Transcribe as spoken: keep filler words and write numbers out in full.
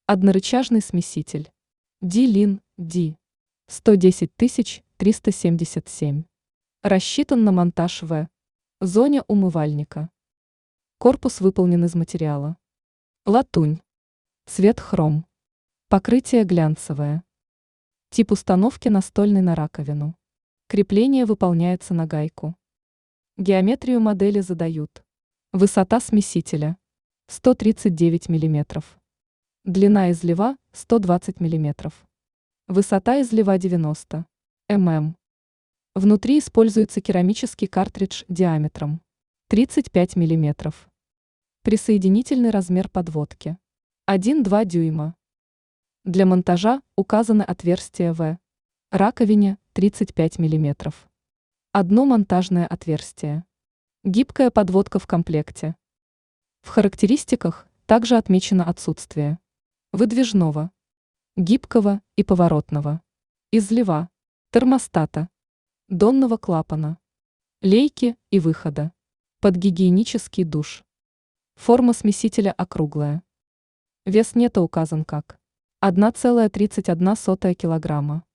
Однорычажный смеситель. Ди-Лин, Ди. сто десять тысяч триста семьдесят семь. Рассчитан на монтаж в зоне умывальника. Корпус выполнен из материала латунь. Цвет хром. Покрытие глянцевое. Тип установки настольный на раковину. Крепление выполняется на гайку. Геометрию модели задают. Высота смесителя сто тридцать девять миллиметров. Длина излива сто двадцать миллиметров. Высота излива девяносто миллиметров. Внутри используется керамический картридж диаметром тридцать пять миллиметров. Присоединительный размер подводки один-два дюйма. Для монтажа указаны отверстия в раковине тридцать пять миллиметров. Одно монтажное отверстие. Гибкая подводка в комплекте. В характеристиках также отмечено отсутствие выдвижного, гибкого и поворотного, излива, термостата, донного клапана, лейки и выхода, под гигиенический душ. Форма смесителя округлая. Вес нета указан как одна целая тридцать одна сотая килограмма.